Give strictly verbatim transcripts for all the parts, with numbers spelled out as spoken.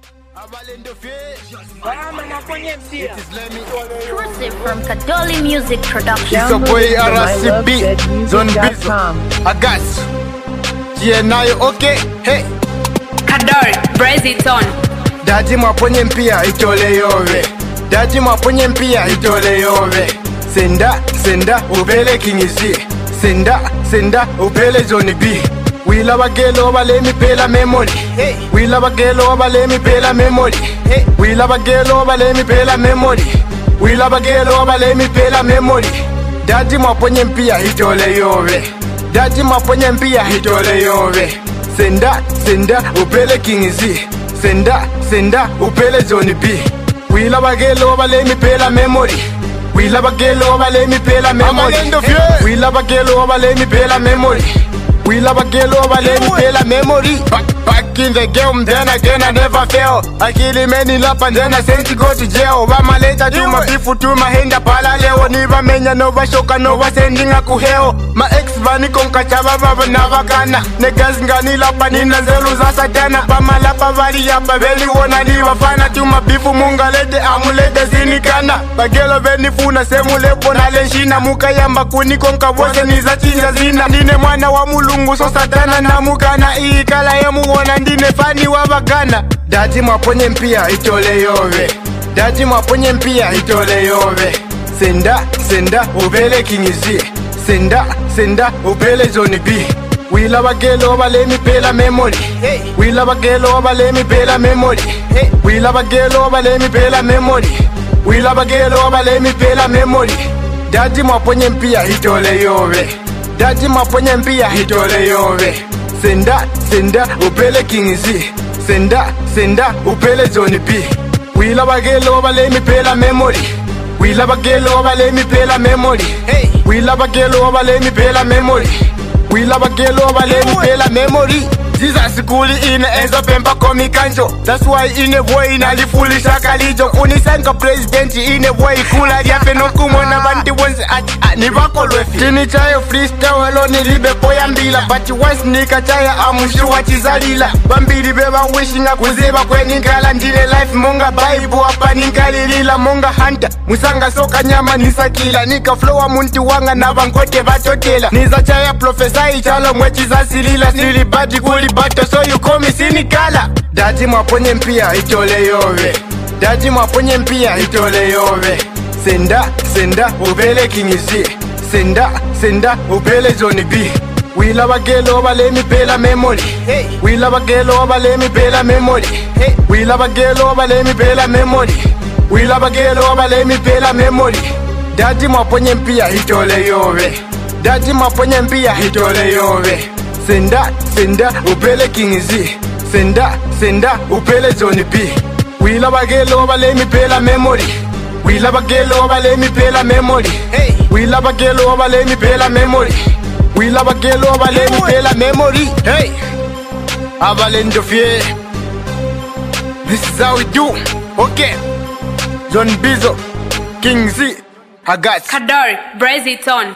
Exclusive from Kadoli Music Production. It's a boy R C B, Zone Bizo, Agas. Yeah, now you okay? Hey. Kadori, brace it on. Daji mwaponye mpia itole yove. Daji mwaponye mpia itole yove. Senda, senda, ubele kingizi. Senda, senda, ubele Zone B. We love a girl over let me pay la memory. Hey. We love a girl over let me pay la memory. Hey. We love a girl over let me pay la memory. We love a girl over let me pay la memory. Daji mwaponye mpia itole yove. Daji mwaponye mpia itole yove. Senda, senda, upele kingizi. Senda, senda, upele Zone B. We love a girl over let me pay la memory. We love a girl over let me pay la memory. Hey. We love a girl over let me pay la memory. We love a girl over let me pay la memory. Back, back in the game, then again I never fail. I kill him any lap and then I sent to go to jail. Bama later to my people to my hand pala leo. Niva menya nova shoka nova sending a kuheo. My ex vani konka chava baba navakana. Negas ngani lapa nina zelu za satana. Bama lapa vali yapa veli wana niva fana. To my bifu munga lete amulete zinikana. Bagelo veni funa semu lepo na leshina. Muka yamba kuni konka wose niza chinja zina. Nine mwana wa mulungu so satana na mukana. Iikala yemu wana ndine fani wabagana. Daji mwaponye mpia itole yove. Daji mwaponye mpia itole yove. Senda, senda, ubele kingizi. Senda, senda, ubele Zone B. We love a girl over let me pay la memory. Hey. We love a girl over let me pay la memory. Hey. We love a girl over let me pay la memory. We love a girl over let me pay la memory. Daji mwaponye mpia itole yove. Daji mwaponye mpia itole yove. Senda, senda, upele kingizi. Senda, senda, upele Zone B. We love a girl over let me pay la memory. We love a girl over let me pay la memory. Hey. We love a girl over let me pay la memory. We love a girl over let me pay la memory. Jesus kuli ine enzo pempa komi kanjo. That's why ine boy inalifuli shakalijo. Unisanka president ine boy kula diafe no kumona banti wonse at ni bako lwefi. Tini chayo freestyle walo nilibe poya mbila. But once nika chaya amushu wachizalila. Bambili beba wishinga kuzeba kweni nkala. Njile life monga bible hapa ninkalilila. Monga hunter musanga soka nyama nisakila. Nika flowa munti wanga na bankote batotela. Niza chaya professor ichalo mwechiza silila. Sili badi kuli bato so you call me sinikala. Daji mwaponye mpia itole yove. Daji mwaponye mpia itole yove. Senda, senda, ubele kingizi. Senda, senda, ubele Zone B. We love a girl over let me pay la memory. Hey. We love a girl over let me pay la memory. Hey. We love a girl over let me pay la memory. We love a girl over let me pay la memory. Daji mwaponye mpia itole yove. Daji mwaponye mpia itole yove. Senda, senda, upele kingizi. Senda, senda, upele Zone B. We love a girl over let me pay la memory. We love a girl over let me pay la memory. Hey. We love a girl over let me pay la memory. We love a girl over let me pay la memory. Hey. Avalendo fie. This is how we do. Okay. Zone Bizo, King Z, Agas. Kadori, brace it on.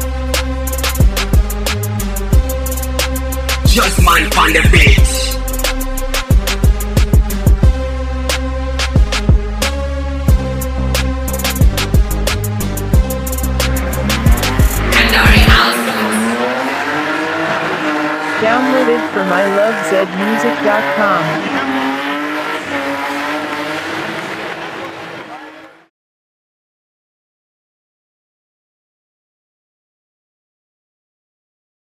Just man on the beach. Downloaded from I love zed music dot com.